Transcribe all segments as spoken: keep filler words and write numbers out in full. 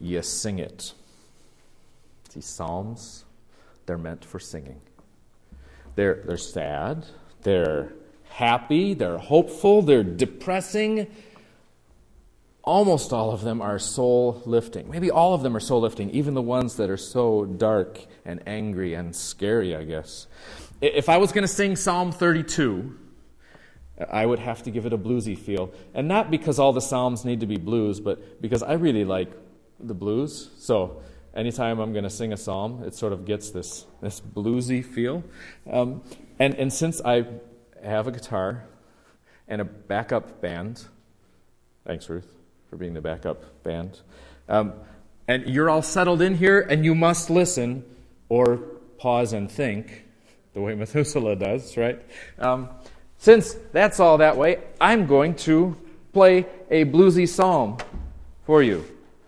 you sing it. See, Psalms, they're meant for singing. They're, they're sad, they're happy, they're hopeful, they're depressing. Almost all of them are soul-lifting. Maybe all of them are soul-lifting, even the ones that are so dark and angry and scary, I guess. If I was going to sing Psalm thirty-two, I would have to give it a bluesy feel. And not because all the Psalms need to be blues, but because I really like the blues. So anytime I'm going to sing a psalm, it sort of gets this, this bluesy feel. Um, and, and since I have a guitar and a backup band, thanks, Ruth, for being the backup band, um, and you're all settled in here, and you must listen or pause and think, the way Methuselah does, right? Um, since that's all that way, I'm going to play a bluesy psalm for you.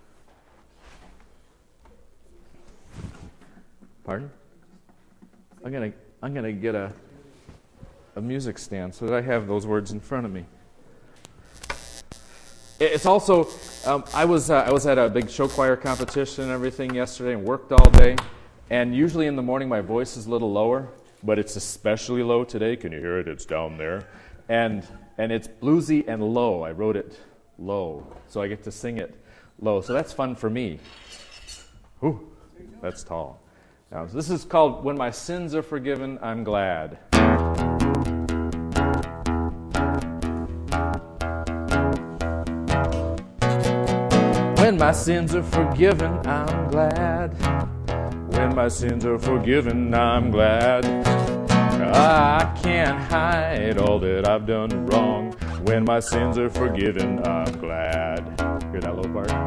Pardon? I'm gonna I'm gonna get a a music stand so that I have those words in front of me. It's also um, I was uh, I was at a big show choir competition and everything yesterday and worked all day. And usually in the morning my voice is a little lower, but it's especially low today. Can you hear it? It's down there, and and it's bluesy and low. I wrote it low, so I get to sing it low. So that's fun for me. Whew, that's tall. Now, this is called When My Sins Are Forgiven, I'm Glad. When my sins are forgiven, I'm glad. When my sins are forgiven, I'm glad. I can't hide all that I've done wrong. When my sins are forgiven, I'm glad. Hear that little part?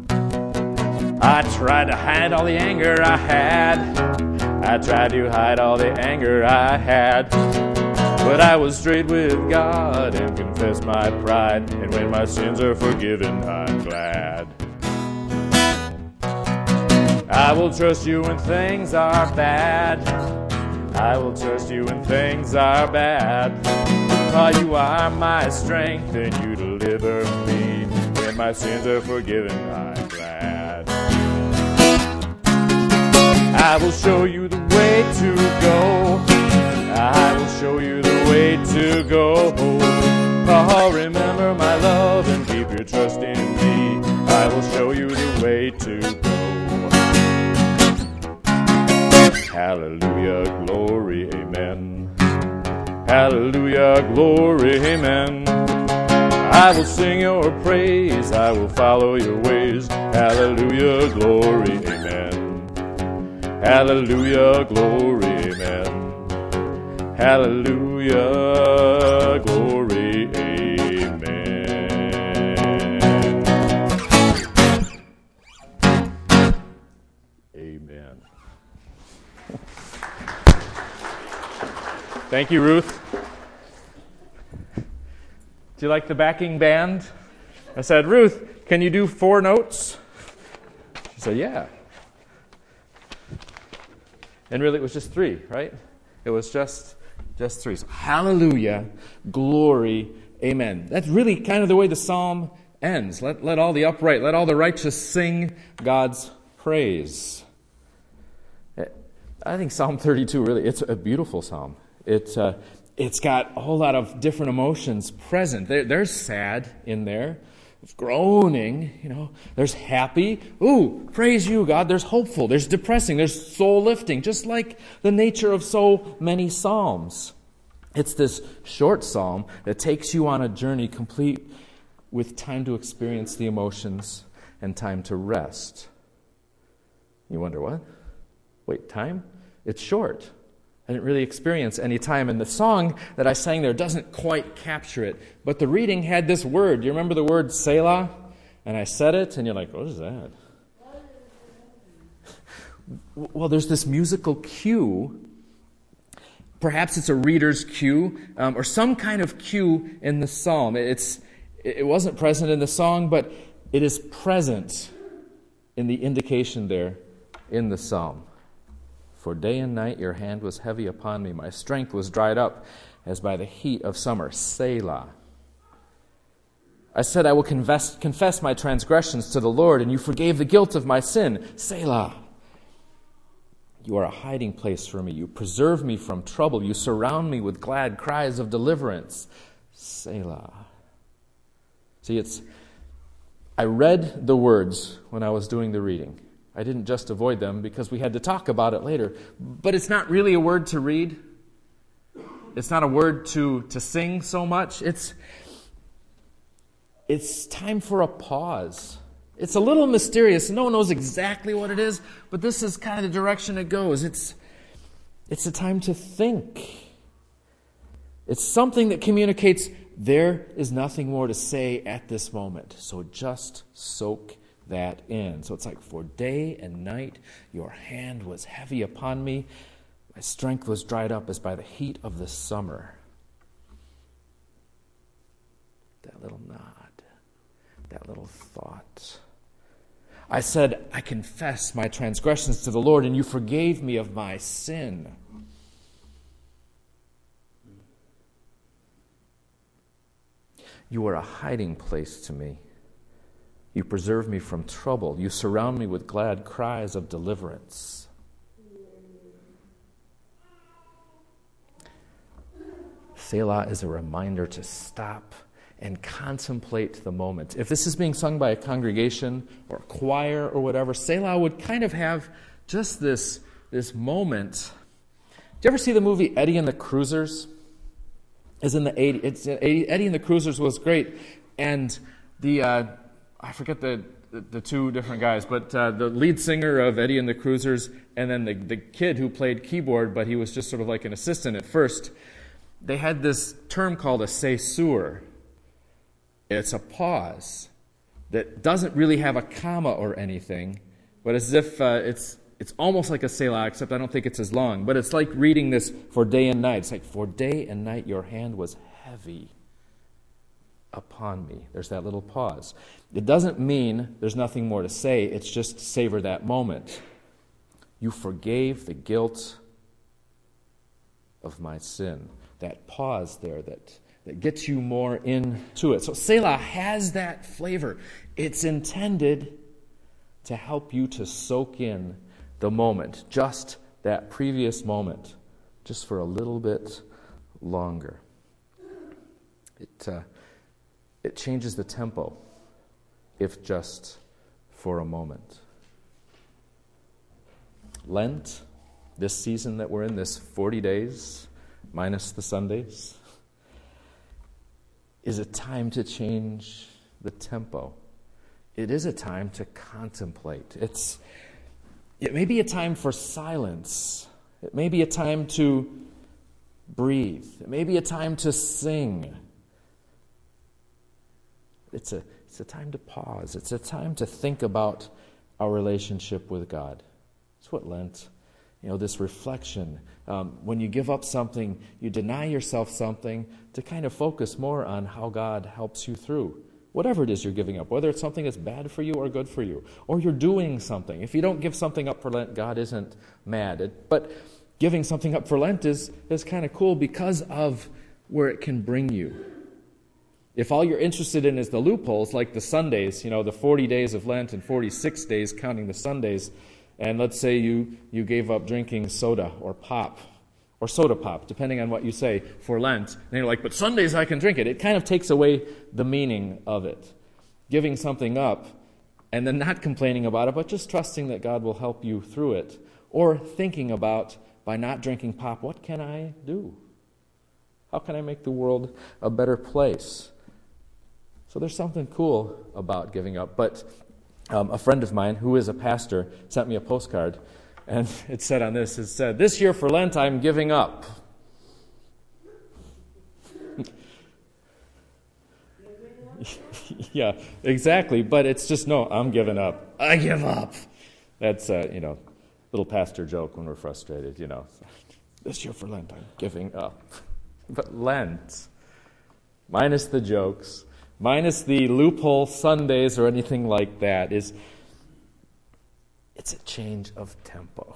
I tried to hide all the anger I had. I tried to hide all the anger I had. But I was straight with God and confessed my pride. And when my sins are forgiven, I'm glad. I will trust you when things are bad. I will trust you when things are bad. For you are my strength and you deliver me. When my sins are forgiven, I'm glad. I will show you the way to go. I will show you the way to go. Oh, remember my love and keep your trust in me. I will show you the way to go. Hallelujah, glory, amen. Hallelujah, glory, amen. I will sing your praise. I will follow your ways. Hallelujah, glory, amen. Hallelujah, glory, amen. Hallelujah, glory, amen. Amen. Thank you, Ruth. Do you like the backing band? I said, Ruth, can you do four notes? She said, yeah. And really, it was just three, right? It was just, just three. So, hallelujah, glory, amen. That's really kind of the way the psalm ends. Let, let all the upright, let all the righteous sing God's praise. I think Psalm thirty-two, really, it's a beautiful psalm. It, uh, it's got a whole lot of different emotions present. There, there's sad in there. There's groaning, you know. There's happy. Ooh, praise you, God. There's hopeful. There's depressing. There's soul-lifting, just like the nature of so many psalms. It's this short psalm that takes you on a journey complete with time to experience the emotions and time to rest. You wonder, what? Wait, time? It's short. I didn't really experience any time. And the song that I sang there doesn't quite capture it. But the reading had this word. Do you remember the word Selah? And I said it, and you're like, what is that? Well, there's this musical cue. Perhaps it's a reader's cue, um, or some kind of cue in the psalm. It's, it wasn't present in the song, but it is present in the indication there in the psalm. For day and night your hand was heavy upon me. My strength was dried up as by the heat of summer. Selah. I said, I will confess, confess my transgressions to the Lord, and you forgave the guilt of my sin. Selah. You are a hiding place for me. You preserve me from trouble. You surround me with glad cries of deliverance. Selah. See, it's, I read the words when I was doing the reading. I didn't just avoid them because we had to talk about it later. But it's not really a word to read. It's not a word to, to sing so much. It's, it's time for a pause. It's a little mysterious. No one knows exactly what it is, but this is kind of the direction it goes. It's, it's a time to think. It's something that communicates there is nothing more to say at this moment. So just soak that in. So it's like, for day and night your hand was heavy upon me. My strength was dried up as by the heat of the summer. That little nod, that little thought. I said, I confess my transgressions to the Lord, and you forgave me of my sin. You are a hiding place to me. You preserve me from trouble. You surround me with glad cries of deliverance. Selah is a reminder to stop and contemplate the moment. If this is being sung by a congregation or a choir or whatever, Selah would kind of have just this, this moment. Did you ever see the movie Eddie and the Cruisers? It's in the eighties. It's Eddie and the Cruisers was great, and the uh, I forget the, the the two different guys, but uh, the lead singer of Eddie and the Cruisers, and then the the kid who played keyboard, but he was just sort of like an assistant at first. They had this term called a césure. It's a pause that doesn't really have a comma or anything, but as if uh, it's it's almost like a Selah, except I don't think it's as long. But it's like reading this for day and night. It's like, for day and night your hand was heavy upon me. There's that little pause. It doesn't mean there's nothing more to say. It's just savor that moment. You forgave the guilt of my sin. That pause there that, that gets you more into it. So Selah has that flavor. It's intended to help you to soak in the moment, just that previous moment, just for a little bit longer. It, uh, it changes the tempo, if just for a moment. Lent, this season that we're in, this forty days, minus the Sundays, is a time to change the tempo. It is a time to contemplate. It's It may be a time for silence. It may be a time to breathe. It may be a time to sing. It's a, it's a time to pause. It's a time to think about our relationship with God. It's what Lent, you know, this reflection. Um, when you give up something, you deny yourself something to kind of focus more on how God helps you through whatever it is you're giving up, whether it's something that's bad for you or good for you, or you're doing something. If you don't give something up for Lent, God isn't mad. It, but giving something up for Lent is, is kind of cool because of where it can bring you. If all you're interested in is the loopholes, like the Sundays, you know, the forty days of Lent and forty-six days counting the Sundays, and let's say you, you gave up drinking soda or pop, or soda pop, depending on what you say, for Lent. And you're like, but Sundays I can drink it. It kind of takes away the meaning of it. Giving something up and then not complaining about it, but just trusting that God will help you through it. Or thinking about, by not drinking pop, what can I do? How can I make the world a better place? So there's something cool about giving up. But um, a friend of mine who is a pastor sent me a postcard. And it said on this, it said, this year for Lent, I'm giving up. Yeah, exactly. But it's just, no, I'm giving up. I give up. That's, uh, you know, little pastor joke when we're frustrated, you know. This year for Lent, I'm giving up. But Lent, minus the jokes, minus the loophole Sundays or anything like that, is it's a change of tempo.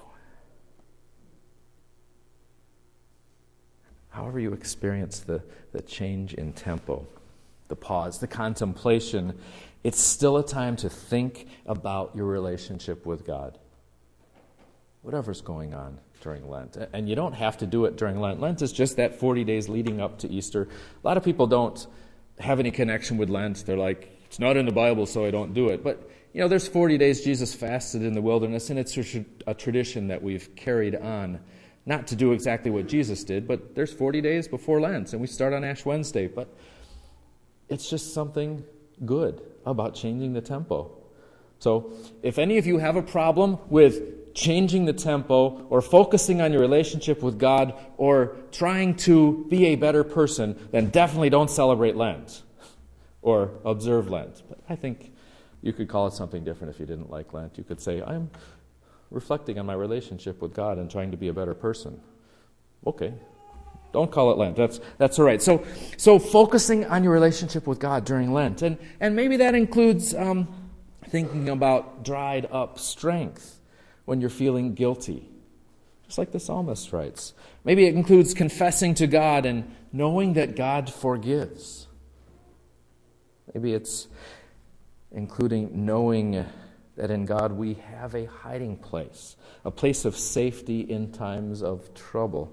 However you experience the, the change in tempo. the pause, the contemplation, it's still a time to think about your relationship with God. Whatever's going on during Lent. And you don't have to do it during Lent. Lent is just that forty days leading up to Easter. A lot of people don't have any connection with Lent. They're like, it's not in the Bible, so I don't do it. But, you know, there's forty days Jesus fasted in the wilderness, and it's a, a tradition that we've carried on. Not to do exactly what Jesus did, but there's forty days before Lent, and we start on Ash Wednesday. But it's just something good about changing the tempo. So if any of you have a problem with changing the tempo or focusing on your relationship with God or trying to be a better person, then definitely don't celebrate Lent or observe Lent. But I think you could call it something different if you didn't like Lent. You could say, I'm reflecting on my relationship with God and trying to be a better person. Okay. Don't call it Lent. That's that's all right. So so focusing on your relationship with God during Lent. And, and maybe that includes um, thinking about dried up strength when you're feeling guilty. Just like the psalmist writes. Maybe it includes confessing to God and knowing that God forgives. Maybe it's including knowing that in God we have a hiding place, a place of safety in times of trouble.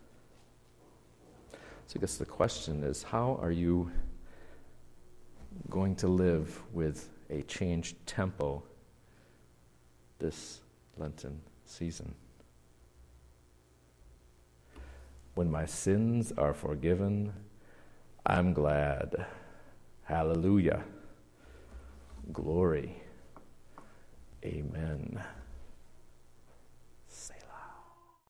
So I guess the question is, how are you going to live with a changed tempo this Lenten season? When my sins are forgiven, I'm glad. Hallelujah. Glory. Amen.